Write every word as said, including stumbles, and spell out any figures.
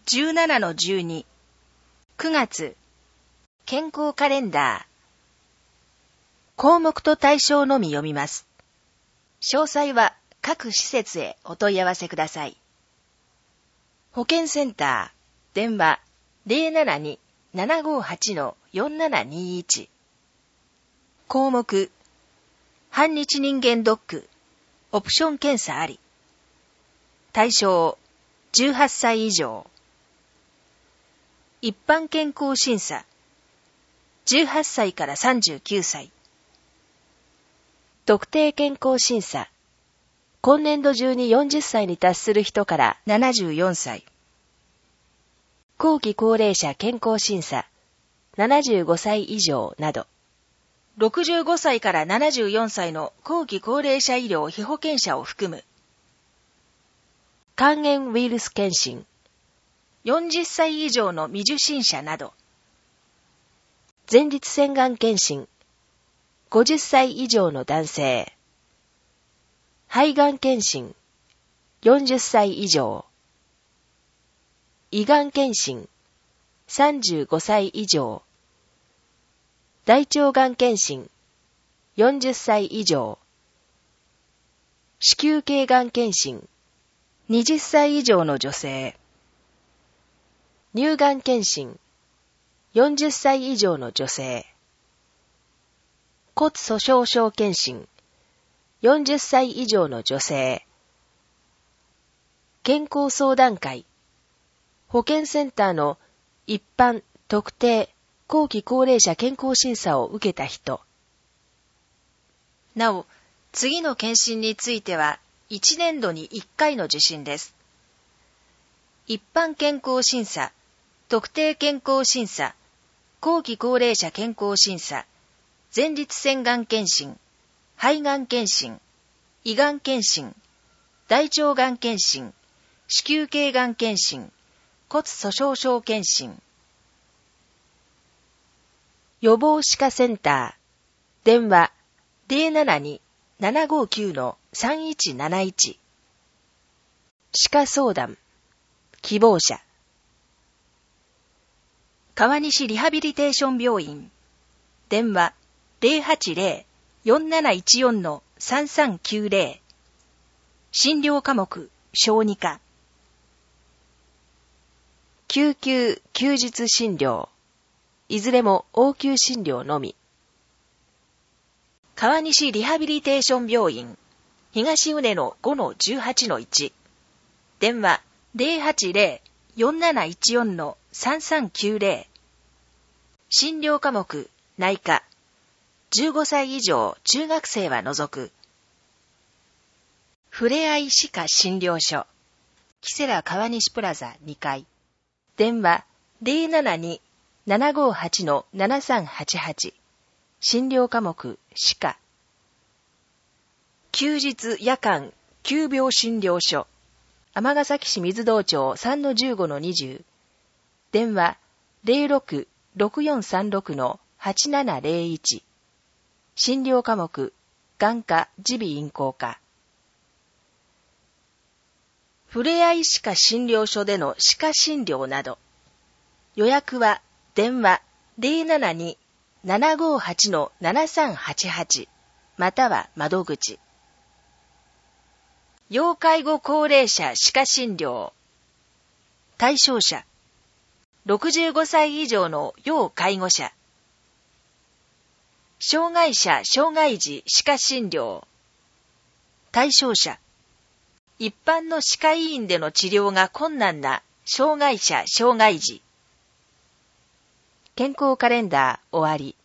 じゅうななのじゅうに、くがつ、健康カレンダー。項目と対象のみ読みます。詳細は各施設へお問い合わせください。保健センター、電話 ゼロななに ななごはち よんななにいち。項目、半日人間ドック、オプション検査あり。対象、じゅうはっさい以上。一般健康審査、じゅうはっさいからさんじゅうきゅうさい。特定健康審査、今年度中によんじゅっさいに達する人からななじゅうよんさい。後期高齢者健康審査、ななじゅうごさい以上など。ろくじゅうごさいからななじゅうよんさいの後期高齢者医療被保険者を含む。肝炎ウイルス検診、よんじゅっさい以上の未受診者など。前立腺がん検診、ごじゅっさい以上の男性。肺がん検診、よんじゅっさい以上。胃がん検診、さんじゅうごさい以上。大腸がん検診、よんじゅっさい以上。子宮頸がん検診、はたち以上の女性。乳がん検診、よんじゅっさい以上の女性。骨粗鬆症検診、よんじゅっさい以上の女性。健康相談会、保健センターの一般、特定、後期高齢者健康審査を受けた人。なお、次の検診については、いちねんどにいっかいの受診です。一般健康審査、特定健康審査、後期高齢者健康審査、前立腺がん検診、肺がん検診、胃がん検診、大腸がん検診、子宮頸がん検診、骨粗鬆症検診。予防歯科センター、電話 ゼロななに ななごきゅう さんいちなないち。歯科相談、希望者。川西リハビリテーション病院、電話 ゼロはちゼロ よんなないちよん さんさんきゅうゼロ。診療科目、小児科。救急、休日診療。いずれも応急診療のみ。川西リハビリテーション病院、東畝の ごのじゅうはちのいち。電話 ゼロはちゼロ よんなないちよん さんさんきゅうゼロ。診療科目、内科。じゅうごさい以上中学生は除く。ふれあい歯科診療所。キセラ川西プラザにかい。電話 ゼロななに ななごはち ななさんはちはち。診療科目、歯科。休日夜間急病診療所。尼崎市水道町 さんのじゅうごのにじゅう。電話 ゼロろく ろくよんさんろく はちななゼロいち。診療科目、眼科、耳鼻咽喉科。ふれあい歯科診療所での歯科診療など。予約は電話 ゼロななに ななごはち ななさんはちはち または窓口。要介護高齢者歯科診療。対象者、ろくじゅうごさい以上の要介護者。障害者障害児歯科診療。対象者、一般の歯科医院での治療が困難な障害者障害児。健康カレンダー終わり。